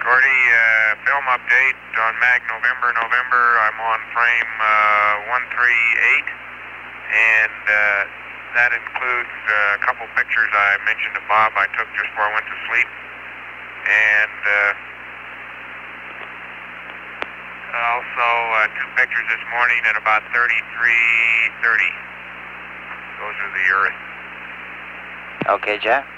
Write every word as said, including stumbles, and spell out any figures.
Gordy, uh, film update on Mag November, November. I'm on frame uh, one three eight, and uh, that includes uh, a couple pictures I mentioned to Bob I took just before I went to sleep, and uh, also uh, two pictures this morning at about thirty-three thirty. Those are the Earth. Okay, Jack.